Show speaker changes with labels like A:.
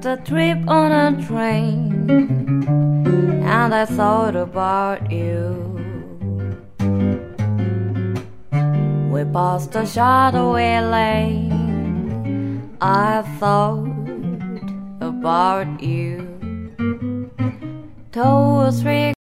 A: took a trip on a train, and I thought about you. We passed a shadowy lane, I thought about you. 2 or 3